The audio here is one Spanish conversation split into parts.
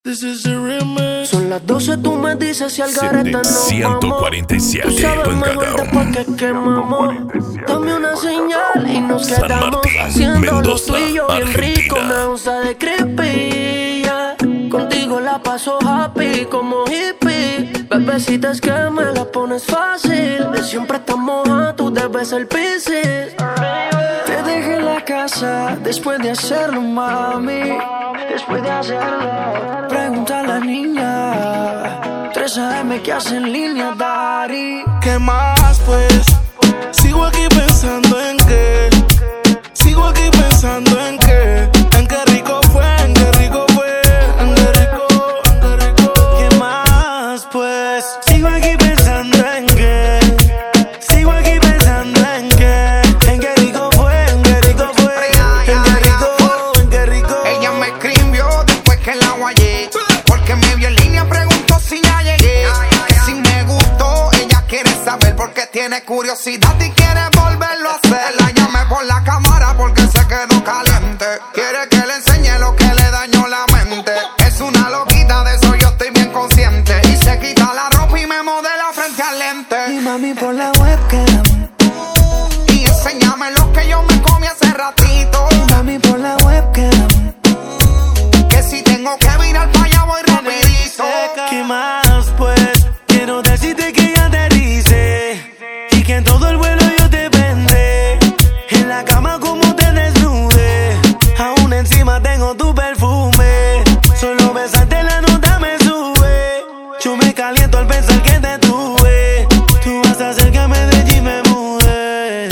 This is a remix. Son las 12, tú me dices si al gareta no 147 Tú sabes mejor después que quemamos. Dame una señal y nos San quedamos Martín, haciendo Mendoza, lo tuyo bien rico. Argentina. Una onza de creepy, yeah. Contigo la paso happy como hippie. Bebecita, es que me la pones fácil. De siempre estamos a tú debes el Piscis. Te dejé en la casa después de hacerlo, mami. Después de hacerlo, pregunta a la niña 3 AM que hace en línea, Dari. ¿Qué más pues? Sigo aquí pensando en qué. Sigo aquí pensando en qué. En qué rico fue, en qué rico fue. En qué rico, en qué rico. ¿Qué más pues? Sigo aquí pensando en qué. Sigo aquí pensando en qué. En qué rico fue, en qué rico fue. En qué rico, en qué rico. Ella me escribió después que la guayé, porque me vio en línea, preguntó si ya llegué. Que si me gustó, ella quiere saber porque tiene curiosidad y quiere volverlo a hacer. La llamé por la cámara porque se quedó caliente. Quiere que le enseñe lo que le dañó la mente. Es una loquita, de eso yo estoy bien consciente. Y se quita la ropa y me modela frente al lente. Y mami por la webcam. Y enséñame lo que yo me comí hace ratito. Y mami por la webcam. Que si tengo que virar para allá voy rapidito. ¿Qué más pues? Quiero decirte que ya te dice y que en todo el vuelo yo te vendré. En la cama como te desnude. Aún encima tengo tu perfume. Solo besarte la nota me sube. Yo me caliento al pensar que te tuve. Tú vas a hacer que Medellín me mude.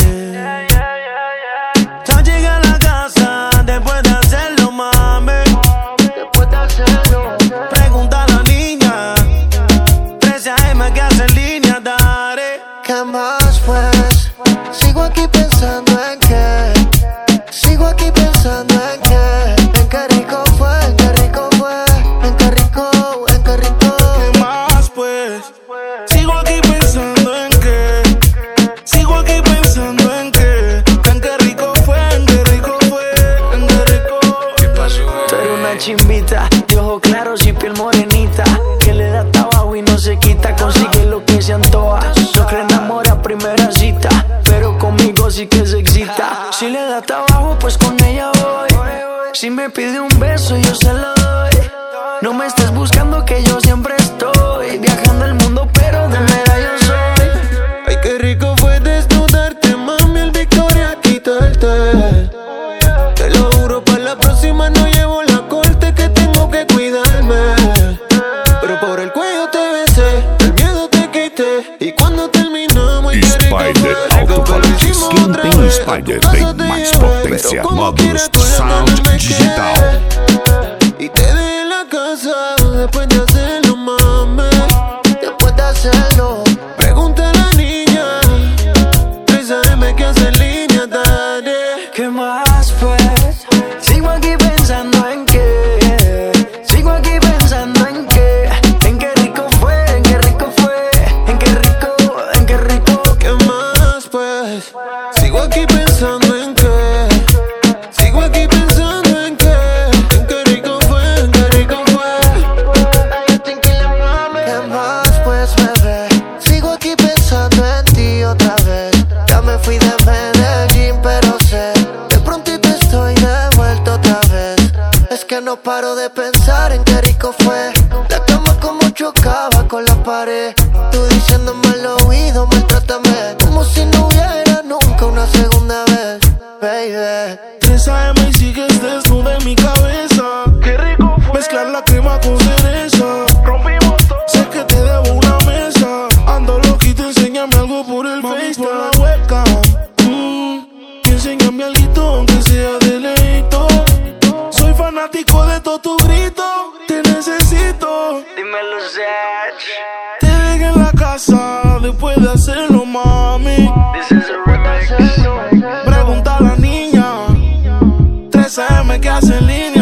Ya llegué a la casa después de hacerlo, mami. Después de hacerlo. Pregunta a la niña 13 AM que hace en línea, Dare. ¿Qué más pues? Sigo aquí pensando en qué. Sigo aquí pensando en qué. En qué rico fue, en qué rico fue. En qué rico, en qué rico. ¿Qué más pues? Sigo aquí pensando en qué. Sigo aquí pensando en qué. En qué rico fue, en qué rico fue. En qué rico. ¿Qué pasó? Tú eres una chimbita, de ojos claros y piel morenita, que le da trabajo y no se quita, consigue lo que se antoja. No cree enamora a primera cita, pero conmigo sí que se excita. Si le da trabajo, pues con ella voy. Si me pide un beso, yo se lo doy. No me estés buscando que yo siempre estoy viajando el mundo, pero de mera yo soy. Ay, qué rico fue desnudarte, mami, el Victoria quitarte. Te lo juro, para la próxima no llevo la corte, que tengo que cuidarme. Pero por el cuello te besé, el miedo te quité. Y cuando terminamos, ay, qué rico Spider fue. Alto-Falantes. Quem tem Spider tem mais potência. Módulos Sound Digital. Y te dejé en la casa después de hacerlo, mami. Después de hacerlo, pregunta a la niña 3 AM que hace en línea, dale. ¿Qué más pues? Sigo aquí pensando en qué. Sigo aquí pensando en qué. En qué rico fue, en qué rico fue. En qué rico, en qué rico. ¿Qué más pues? Sigo aquí pensando en qué. Sigo aquí pensando en qué. En qué rico fue, en qué rico fue. ¿Qué más pues, bebé? Sigo aquí pensando en ti otra vez. Ya me fui de Medellín, pero sé que prontito estoy de vuelta otra vez. Es que no paro de pensar en qué rico fue. La cama como chocaba con la pared. Tú diciéndome al oído, maltrátame como si no hubiera nunca una segunda vez, baby. 3 AM y sigues desnuda en mi cabeza. Qué rico fue mezclar la crema con cereza. Rompimos todo. Sé que te debo una mesa. Ando loquito, enséñame algo por el Face, por la webcam. Y enséñame algo aunque sea de leito. Soy fanático de todo tu grito. Te necesito. Dímelo, Sech. Te dejé en la casa después de hacerlo, mami. This is a remix. Pregunta a la niña 3 AM que hace en línea.